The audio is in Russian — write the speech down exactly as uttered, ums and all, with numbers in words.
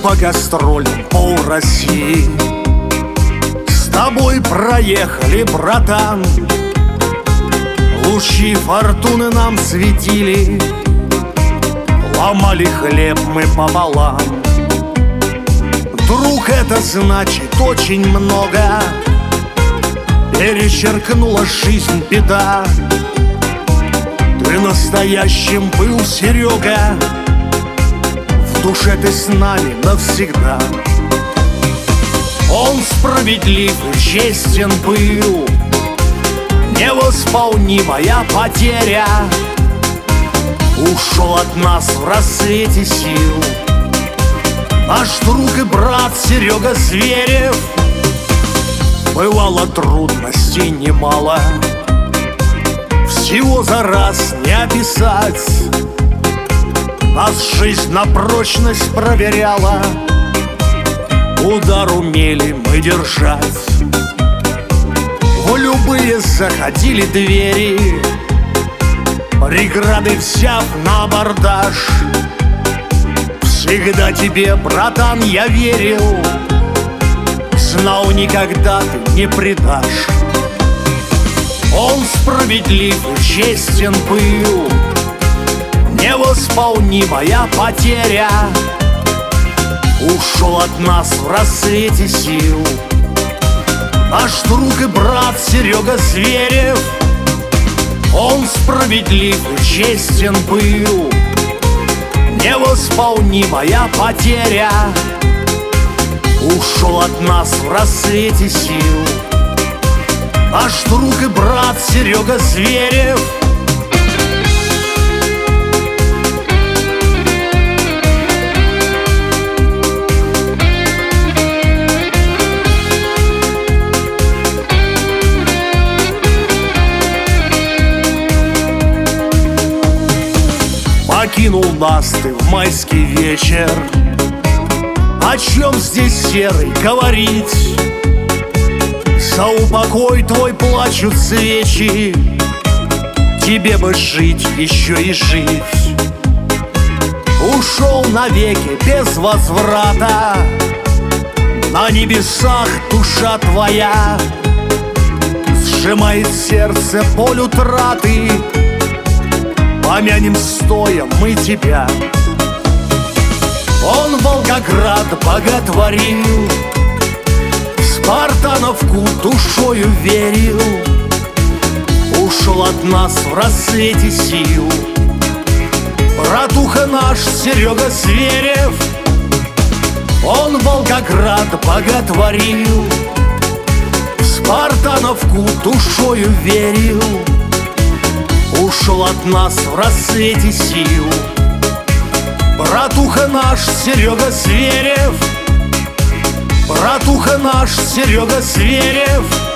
по гастролям пол России. С тобой проехали, братан, лучи фортуны нам светили, ломали хлеб мы пополам. Друг, это значит очень много, перечеркнула жизнь беда. Ты настоящим был, Серега, в душе ты с нами навсегда. Он справедлив и честен был, невосполнимая потеря. Ушел от нас в рассвете сил наш друг и брат Серега Зверев. Бывало трудностей немало, всего за раз не описать. Нас жизнь на прочность проверяла, удар умели мы держать. В любые заходили двери, преграды взяв на абордаж. Всегда тебе, братан, я верил, знал, никогда ты не предашь. Он справедлив и честен был, невосполнимая потеря. Ушел от нас в рассвете сил наш друг и брат Серега Зверев. Он справедлив и честен был, невосполнимая потеря. Ушел от нас в рассвете сил наш друг и брат Серега Зверев. Покинул нас ты в майский вечер, о чем здесь, серый, говорить? За упокой твой плачут свечи, тебе бы жить, еще и жить. Ушел навеки без возврата, на небесах душа твоя. Сжимает сердце боль утраты, помянем стоя мы тебя. Он Волгоград боготворил, Спартановку душою верил. Ушел от нас в рассвете сил братуха наш Серега Зверев. Он Волгоград боготворил, Спартановку душою верил. Ушел от нас в рассвете сил братуха наш Серега Зверев. Братуха наш Серега Зверев.